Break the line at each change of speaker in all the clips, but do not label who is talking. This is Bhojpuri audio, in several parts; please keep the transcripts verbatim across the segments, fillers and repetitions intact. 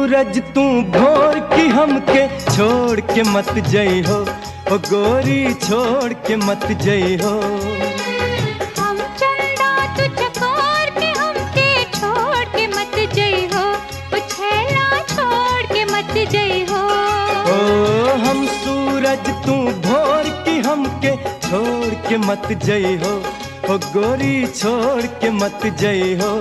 सूरज तू भोर की हमके छोड़ के मत जई हो, ओ गोरी छोड़ के मत जई हो।
हम चंदा तू चकोर के हमके छोड़ के मत जई हो, ओ छैला छोड़ के मत जई हो।
ओ हम सूरज तू भोर की हमके छोड़ के मत जई हो, ओ गोरी छोड़ के मत जई हो।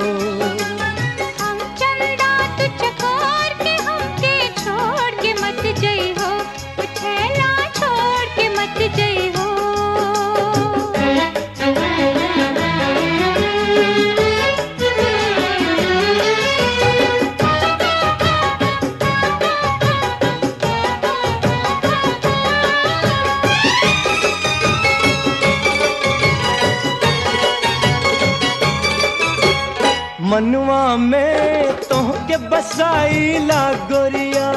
मनवा में तोहके बसाईला गोरिया,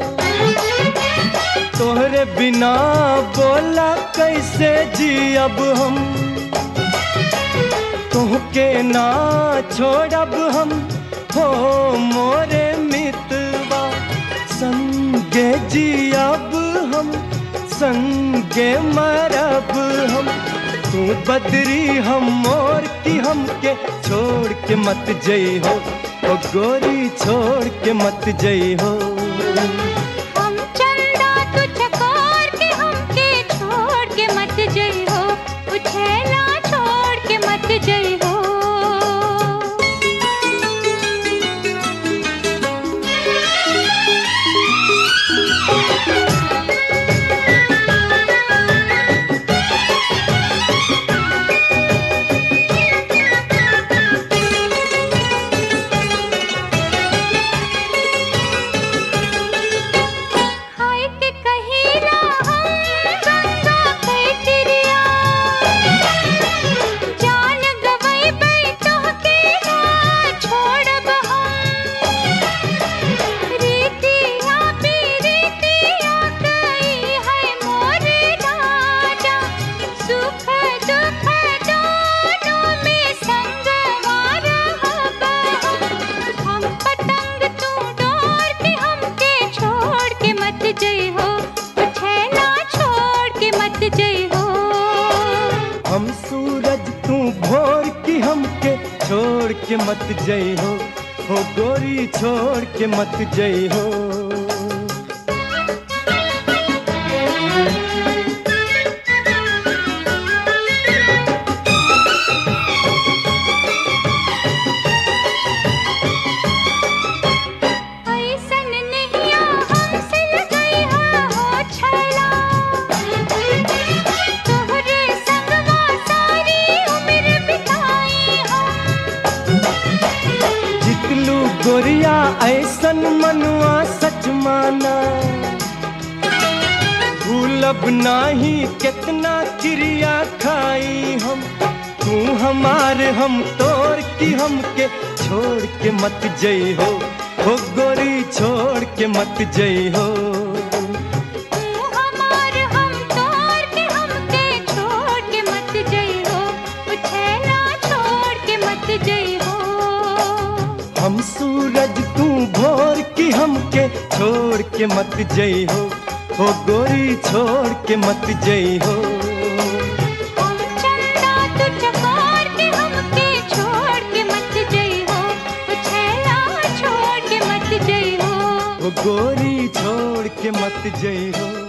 तोहरे बिना बोला कैसे जियब हम। तोहके ना छोड़ब हम हो मोरे मितवा, संगे जियब हम संगे मरब हम। तू बदरी हम मोर की हमके छोड़ के मत जई हो, ओ गोरी छोड़ के मत जई हो।
हम चंदा तू चकोर के हमके छोड़ के मत जई हो, ओ छैला छोड़ के मत जई हो।
हम सूरज तू भोर की हमके छोड़ के मत जई हो, हो गोरी छोड़ के मत जई हो। गोरिया ऐसन मनवा सच माना, भूलब नाही कितना क्रिया खाई हम। तू हमारे हम तोर की हमके छोड़ के मत जई हो, हो गोरी छोड़ के मत जई हो। हम सूरज तू भोर की हमके छोड़ के मत जई हो, हो गोरी छोड़ के मत जई हो।
हम चंदा तू चकोर के हमके छोड़ के मत जई हो, ओ छैला छोड़ के मत जई हो।
हो गोरी छोड़ के मत जई हो।